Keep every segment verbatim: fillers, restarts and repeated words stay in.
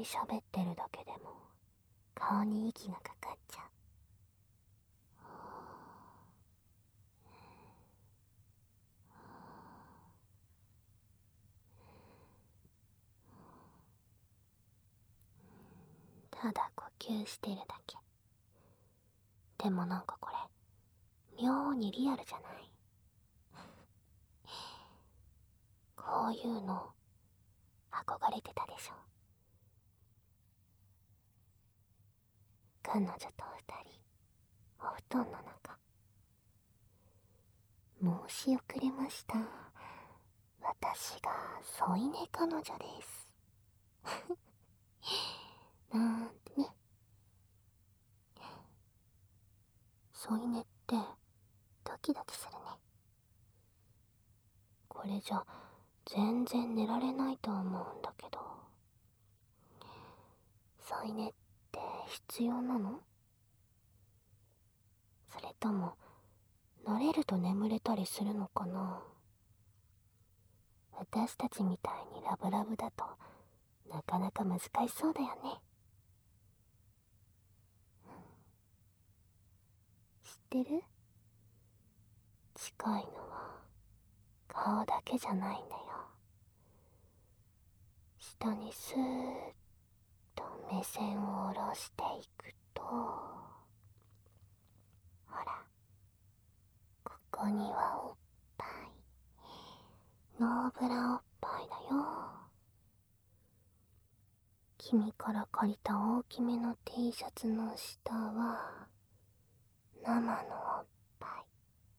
喋ってるだけでも顔に息がかかっちゃう。ただ呼吸してるだけ。でもなんかこれ妙にリアルじゃない？こういうの憧れてたでしょ。彼女と二人お布団の中。申し遅れました。私が添い寝彼女です。なんてね。添い寝ってドキドキするね。これじゃ全然寝られないと思うんだけど。添い寝って必要なの？それとも慣れると眠れたりするのかな？私たちみたいにラブラブだとなかなか難しそうだよね。知ってる？近いのは顔だけじゃないんだよ。下にスーッと目線を下ろしていくと、ほら、ここにはおっぱい。ノーブラおっぱいだよ。君から借りた大きめの T シャツの下は生のおっぱい。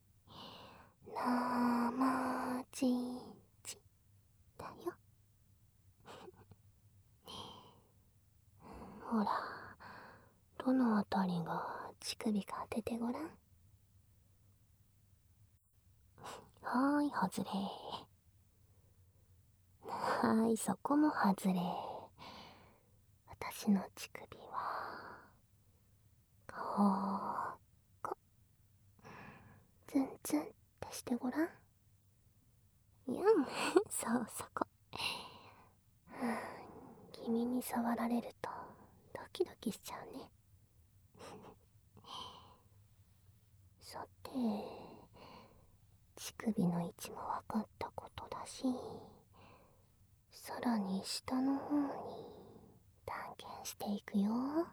生ちんちんだよ。ほら、どのあたりが乳首か当ててごらん。はーい、外れ。はーい、そこも外れ。私の乳首はここ。ツンツンってしてごらん。にゃんそうそこ。君に触られるとドキドキしちゃうね。さて、乳首の位置も分かったことだし、さらに下の方に探検していくよ。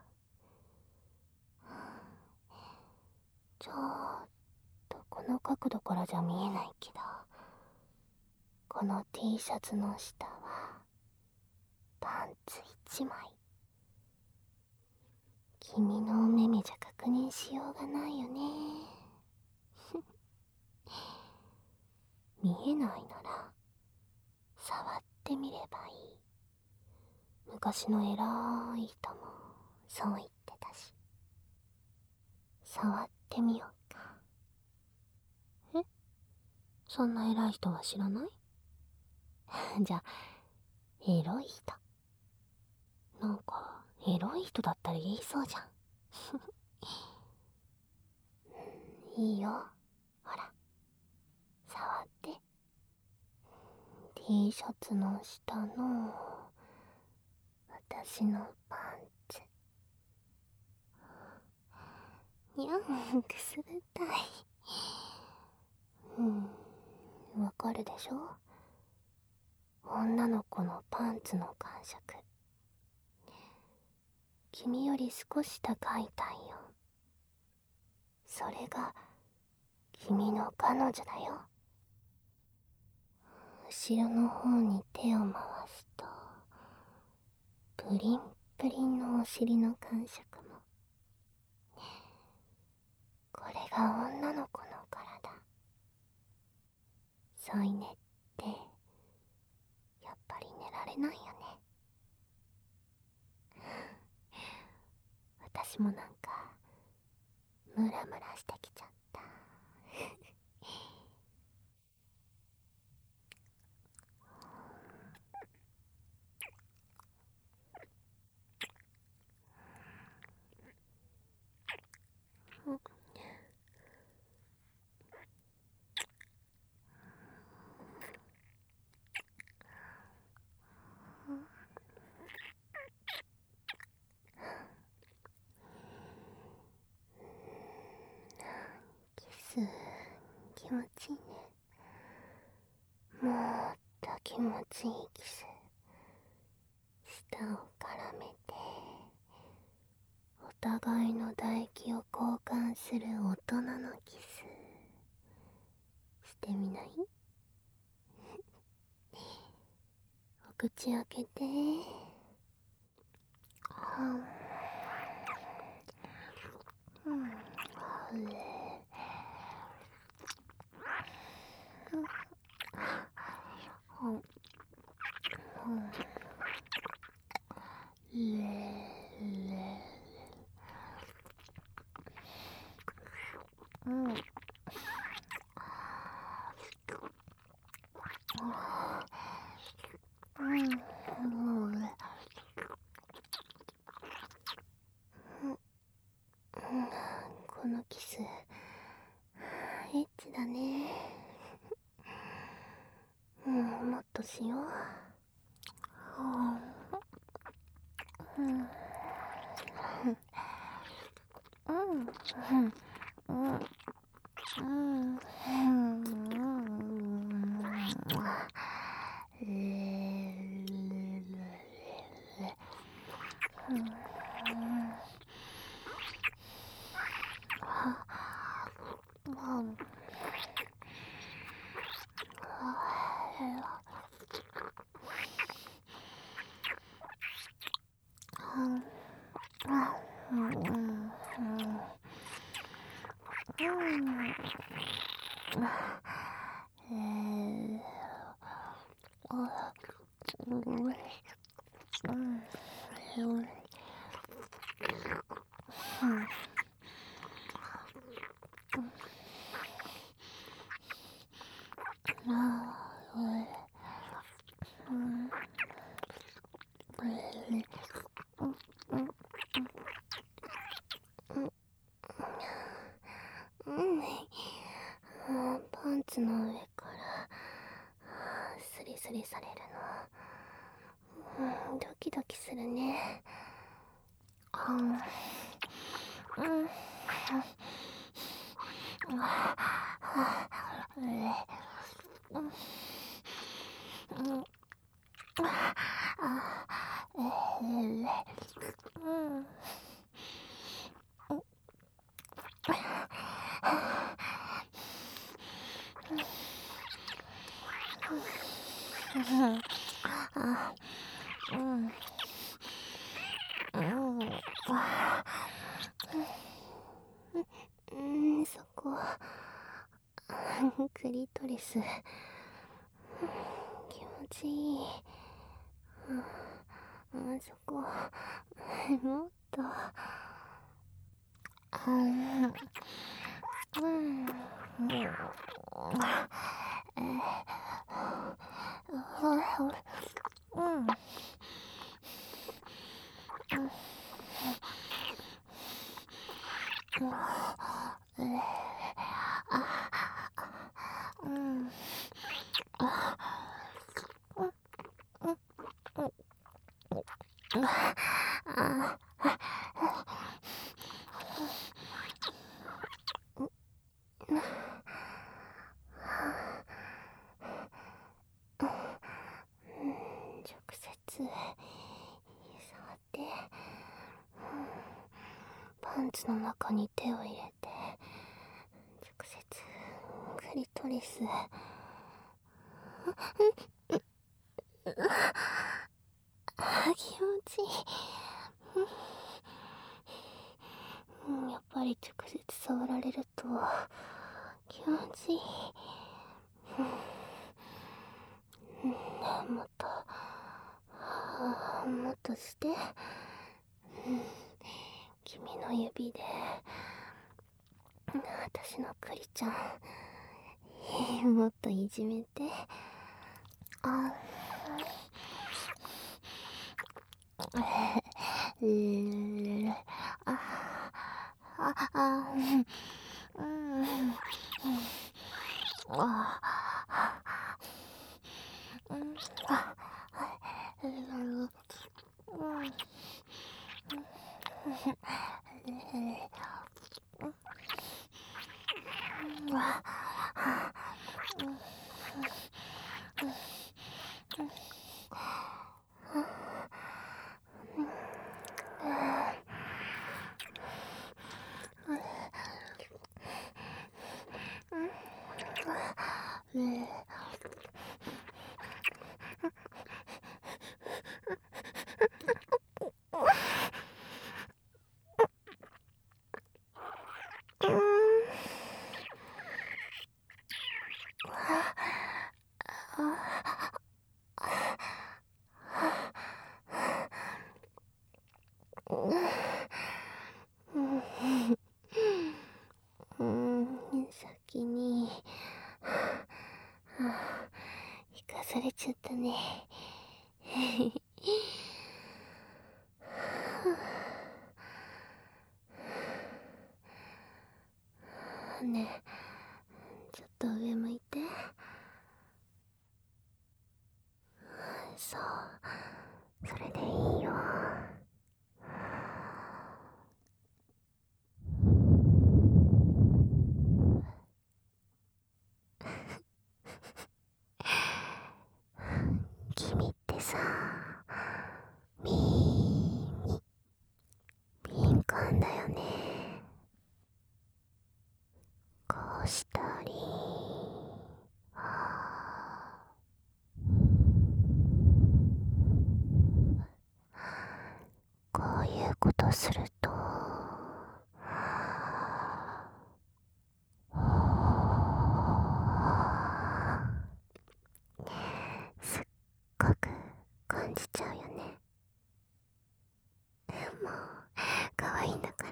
ちょっとこの角度からじゃ見えないけど、この T シャツの下はパンツいちまい。君のお目目じゃ確認しようがないよね。見えないなら触ってみればいい。昔の偉い人もそう言ってたし。触ってみようか。え？そんな偉い人は知らない？じゃあ、エロい人。なんか、エロい人だったら言いそうじゃん。いいよ。ほら、触って。T シャツの下の私のパンツ。にゃん、くすぐったい。うん、わかるでしょ？女の子のパンツの感触。君より少し高い体温。それが君の彼女だよ。後ろの方に手を回すと、プリンプリンのお尻の感触も。これが女の子の体。添い寝ってやっぱり寝られないよね。私もなんかムラムラしてきちゃった。 気持ちいいね。もっと気持ちいいキス。舌を絡めてお互いの唾液を交換する大人のキスしてみない？お口開けて。うん、このキスエッチだね。うん、もっとしよう。うん、うん、うん、うん、うん、パンツの上からスリスリされるの、うん、ドキドキするね。うん、うん、うん、そこクリトリス気持ちいい。うん、そこもっと。うん、うん、直接触ってパンツの中に手を入れて直接クリトリス気持ちいい。うん、やっぱり直接触られると気持ちいい。うん、もっともっとして、うん、君の指で私のクリちゃんもっといじめて。あうーあああうんうんあうんあうんそれでいいよ。君ってさ、耳敏感だよね。こうしたり、こういうことすると、すっごく感じちゃうよね。もう可愛いんだから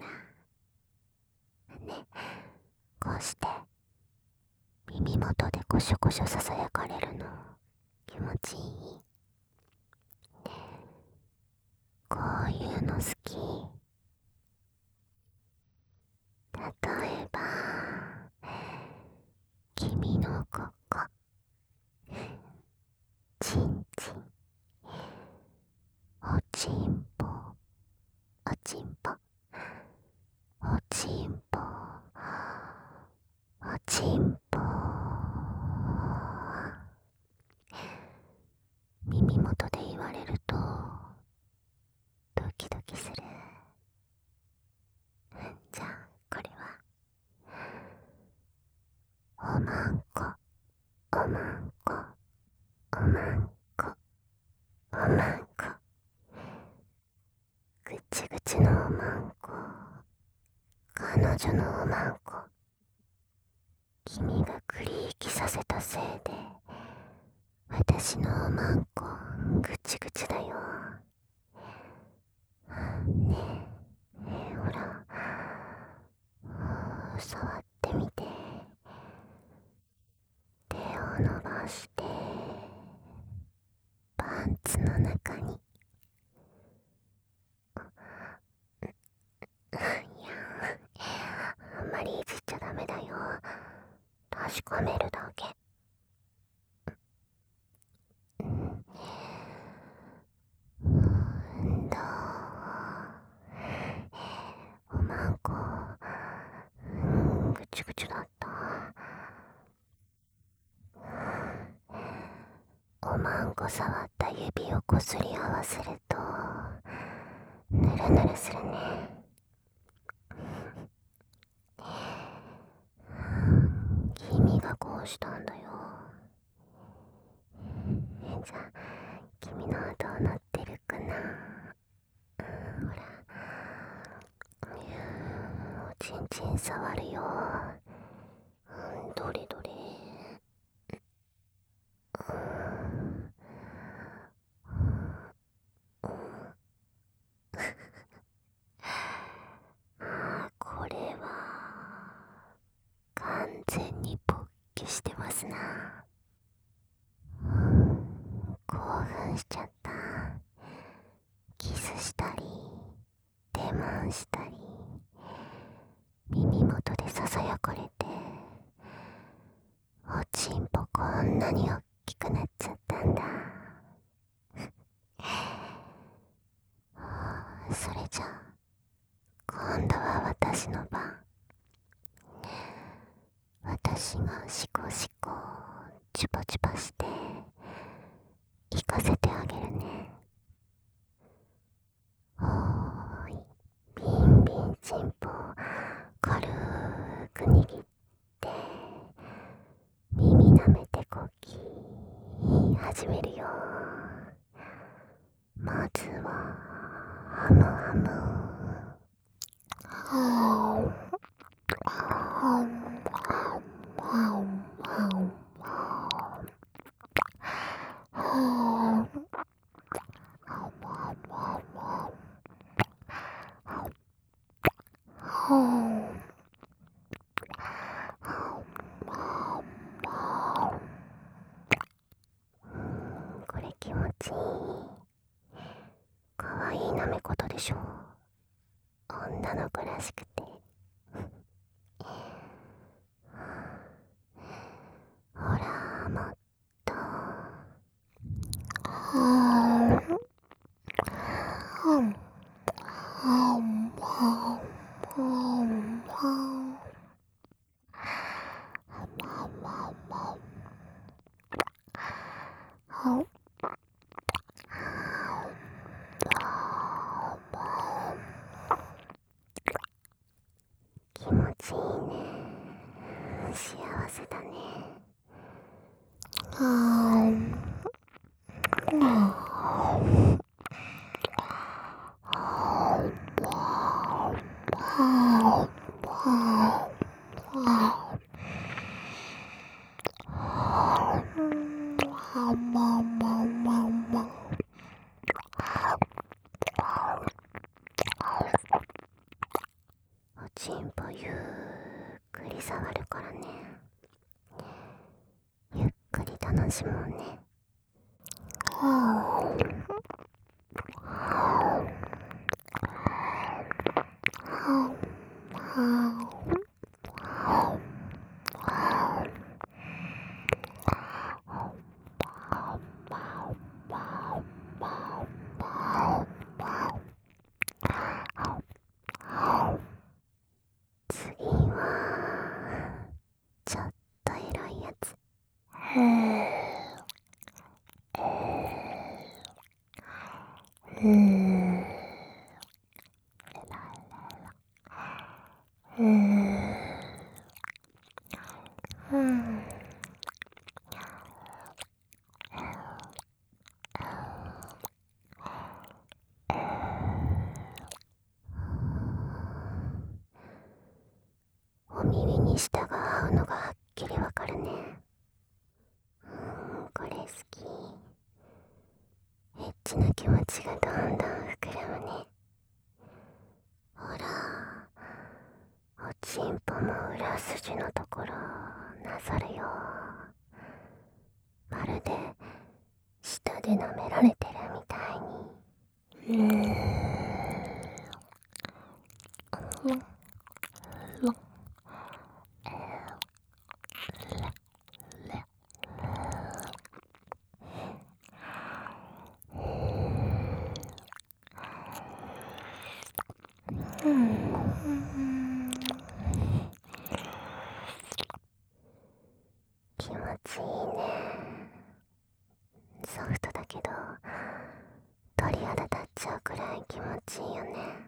ね。こうして耳元でコショコショささやかれるの気持ちいい。こういうの好き。例えば君のここ、ちんちん、おちんぽ、おちんぽ、おちんぽ、おちんぽ。耳元で言われるとドキドキする。じゃあこれはおまんこ、おまんこ、おまんこ、おまんこ、ぐちぐちのおまんこ、彼女のおまんこ。君がクリーキさせたせいで私のおまんこぐちぐちだよ。ねえ、ねえほら、触ってみて。手を伸ばしてパンツの中に。いや、あんまりいじっちゃダメだよ。確かめるだけ。うんどう？おまんこ、うん、ぐちぐちだった。おまんこ触った指をこすり合わせるとぬるぬるするね。君がこうしたんだよ。じゃあ君のはどうなってるかな。うん、ほら、おちんちん触るよ。うん、どれどれ。あ、これは完全に勃起してますな。興奮しちゃった。キスしたりデモンしたり耳元でささやかれて、おちんぽこんなにおっきくなっちゃったんだ。それじゃあ今度は私の番。私がシコシコチュパチュパして行かせてあげるね。おーい、ビンビンチンポ軽く握って耳舐めてこき始めるよ。まずはハムハム、はーはーはーはこれ気持ちいい。かわいい舐めことでしょ。女の子らしくて。ほら、もっと。はーしもんね。はあはあはあ次はちょっとエロいやつ。ふぅふぅふぅふぅお耳に舌が合うのがはっきりわかるね。うーん、これ好き。エッチな気持ちがどんどん膨らむね。ほら、おちんぽも裏筋のところなさるよ。まるで舌で舐められてるみたいに。うーん。うん、気持ちいいね。ソフトだけど鳥肌立っちゃうくらい気持ちいいよね。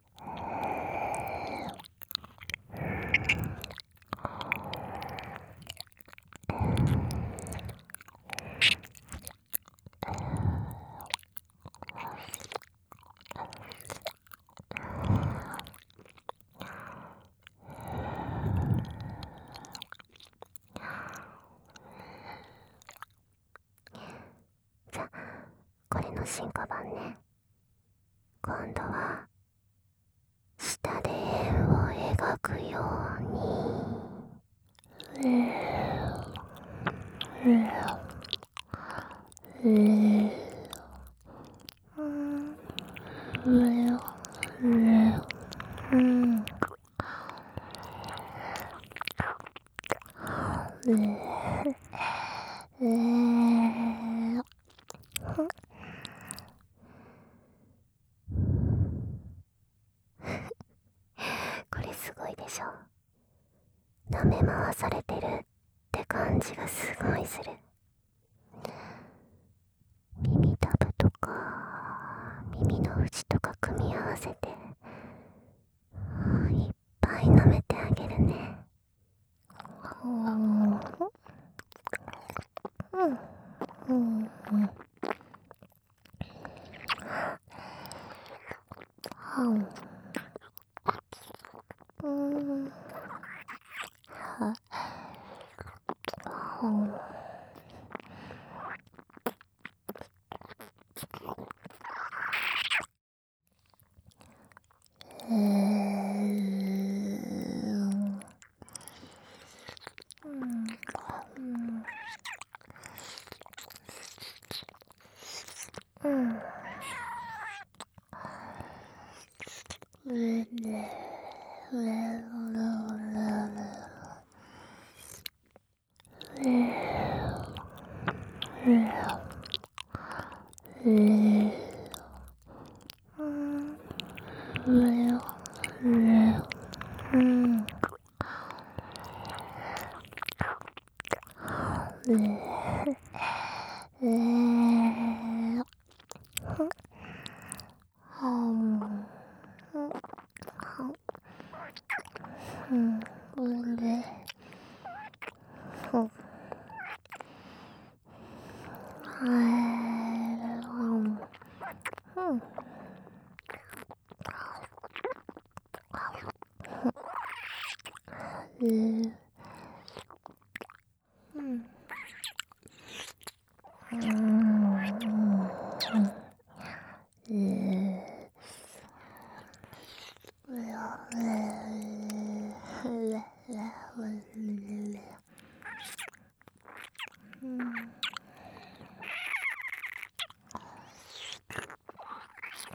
じゃあこれの進化版ね。今度は舌で円を描くように。うううううんこれすごいでしょ。舐め回されてるって感じがすごいする。耳たぶとか耳の縁とか組み合わせていっぱい舐めてあげるね。うんうんうんうんはうんえうん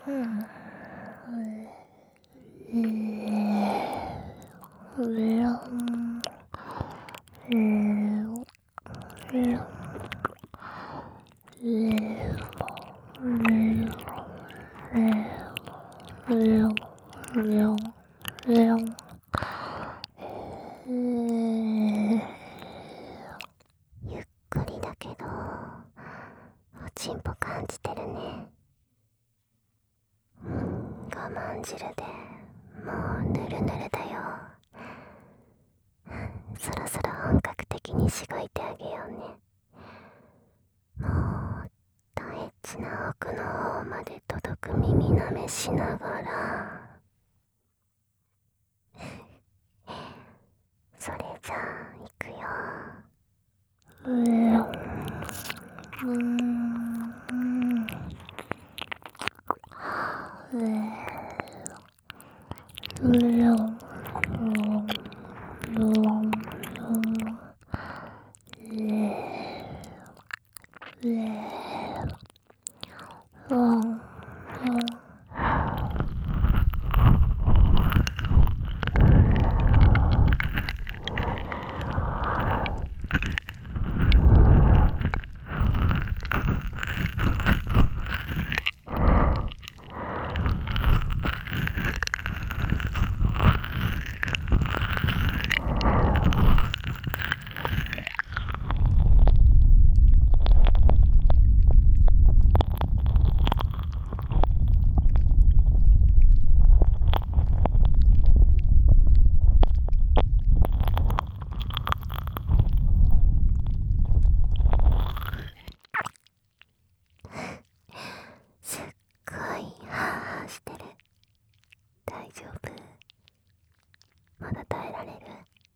ゆっくりだけどおちんぽ感じてるね。我慢汁でもうぬるぬるだよ。そろそろ本格的にしごいてあげようね。もっとエッチな奥の方まで届く耳なめしながらそれじゃあいくよ。うーんすっごいハーハーしてる。大丈夫？まだ耐えられる？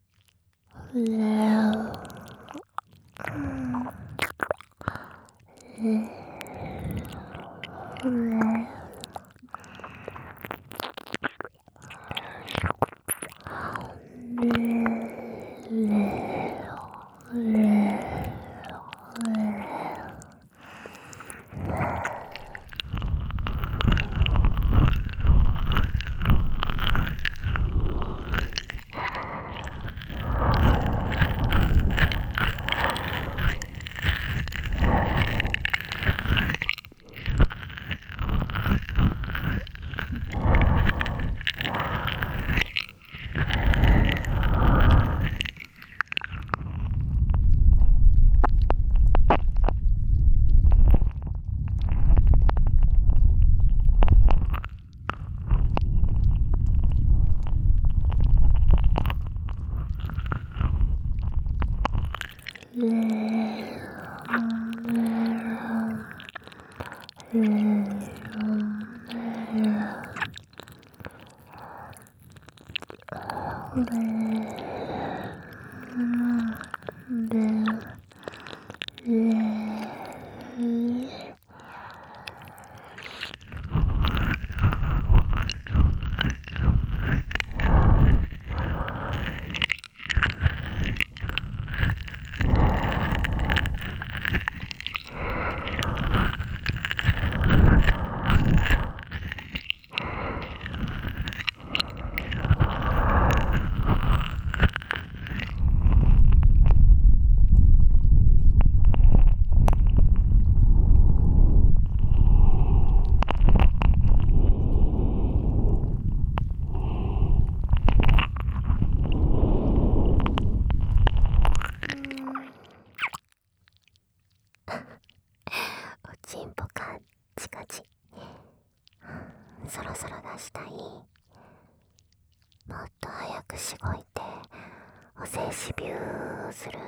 おちんぽカッチカチ。そろそろ出したい？もっと早くしごいてお精子ビューする。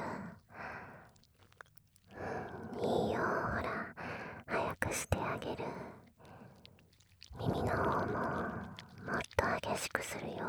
いいよ、ほら早くしてあげる。耳の方ももっと激しくするよ。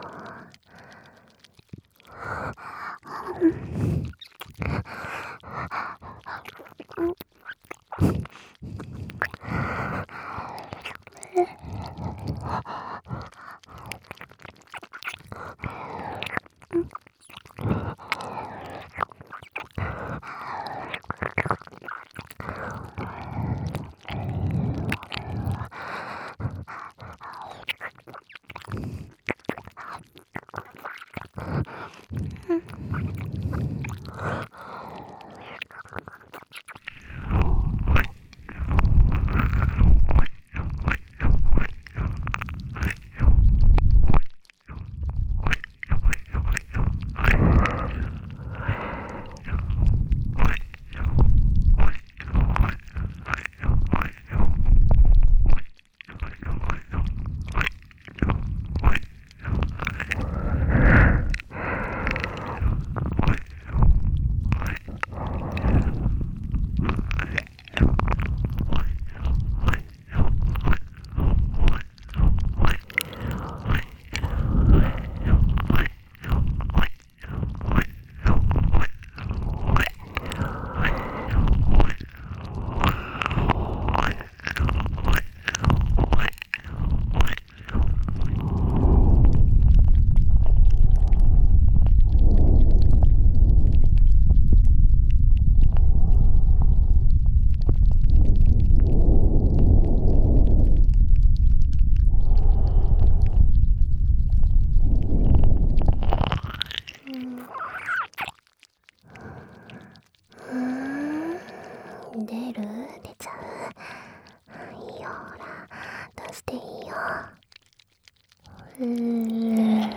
ていいよ。うー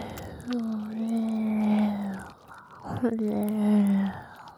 うー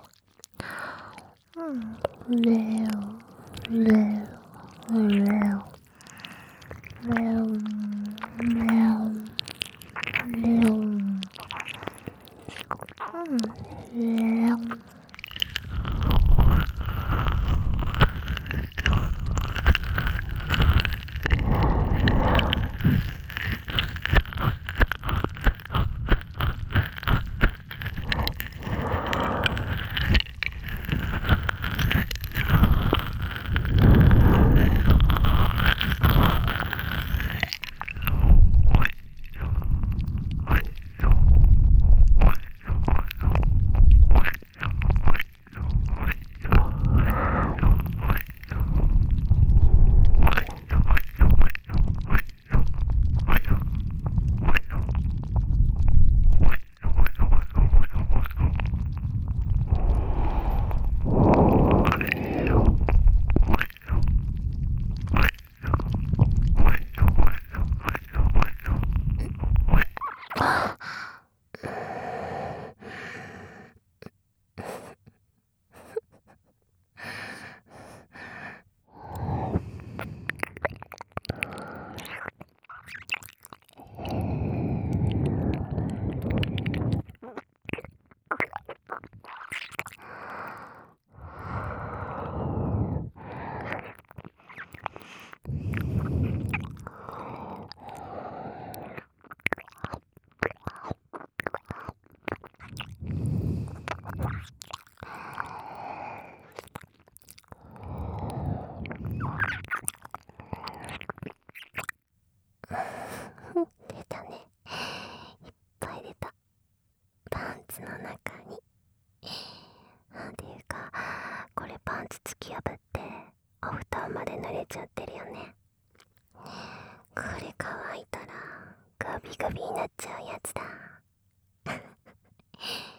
出たね。いっぱい出た。パンツの中に。っていうか、これパンツ突き破ってお布団まで濡れちゃってるよね。これ乾いたらガビガビになっちゃうやつだ。